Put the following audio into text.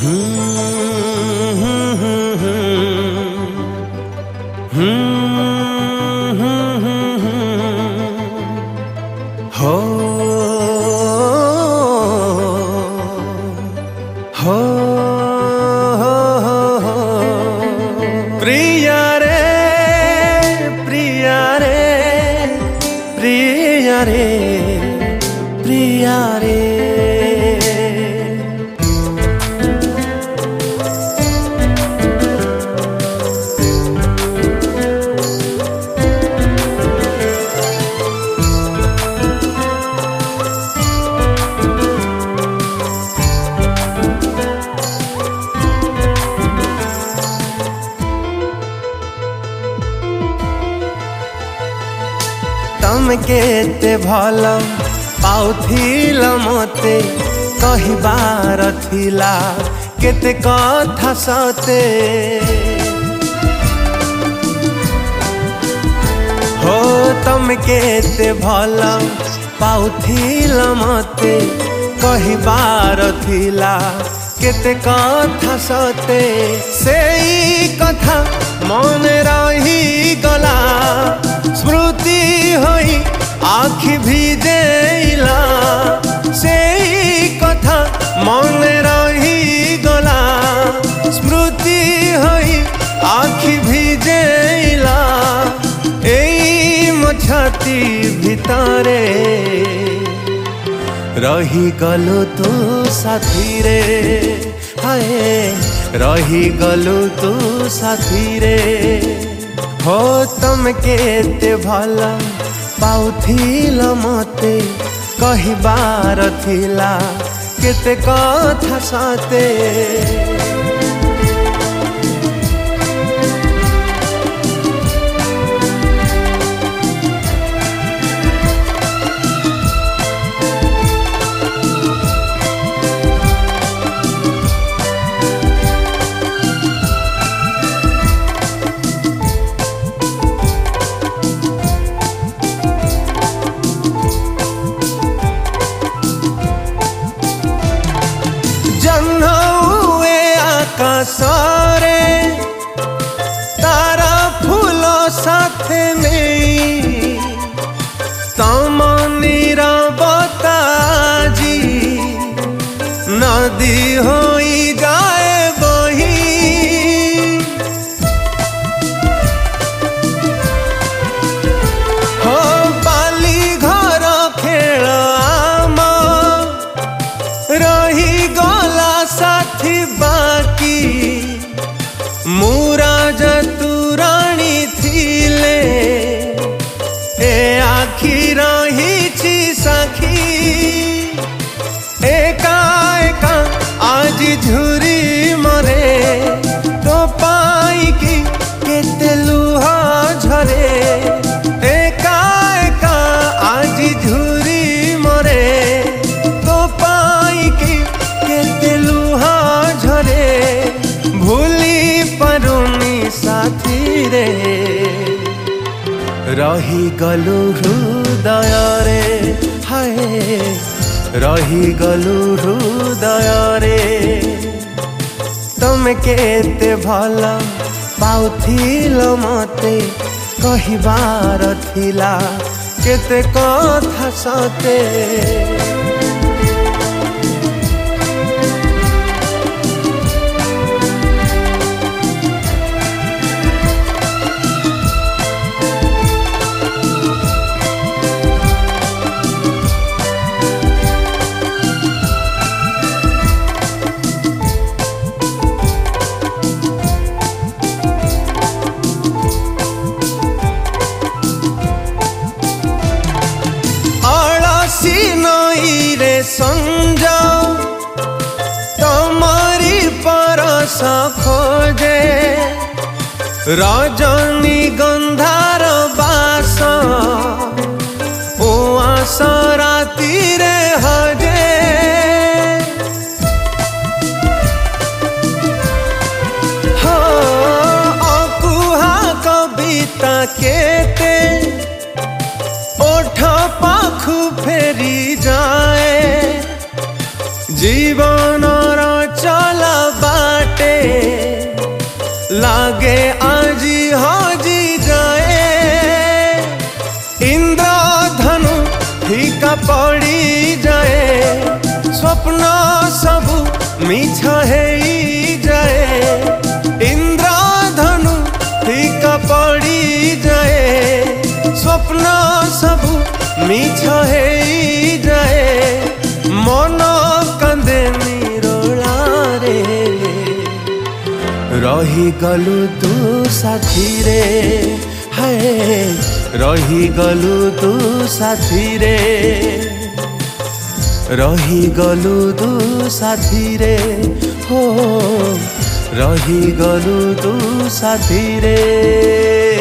हो हो प्रिया रे प्रिया रे प्रिया रे प्रिया रे तम केते भल पाउथिल मते कहिबार थिला केते कथा सते हो तम केते भल पाउथिल मते कहिबार थिला केते कथा सते सेई कथा मन रही गला स्मृति होई आखि भिजेला से कथा मन रही गला स्मृति होई आखि भिजेला एई मछाती भितरे रही गलु तू साथी रे हाय रही गलु तू साथी रे हो तम केते भला पाउथिल मते कहिबार थिला केते कथा सते आकाशरे तारा फूल साथे नहीं तम नीरवता जी नदी होई जाए बही हो बाली घर खेल आम रही गला साथी बाकी मुरा जतुराणी थिले ए आखि रही साखी एका एका आज झुरी मरे तो पाई की केते लुह झरे एका एका आज झुरी मरे तो पाई की केते लुह झरे भूली परुनी साथी रे रही गलु हृदय रे हाय रही गलु हृदय रे तम केते भला पाउथिल मते कहिबार थिला केते कथा सते संजाओ तमारी परस खोजे रजनी गंधार बास उआस राती रे हजे हो अकुहा कविता केते ओठ पाखु फेरी जाए जीवन चला स्वप्न सबु मिछ हेई जाए इंद्रधनु फीका पड़ी जाए स्वप्न सबु मिछ हेई जाए मन कांदे निरोला रे रही गलु तू साथी रे हाय रही गलु तू साथी रे रही गलु तू साथी रे हो रही गलु तू साथी रे।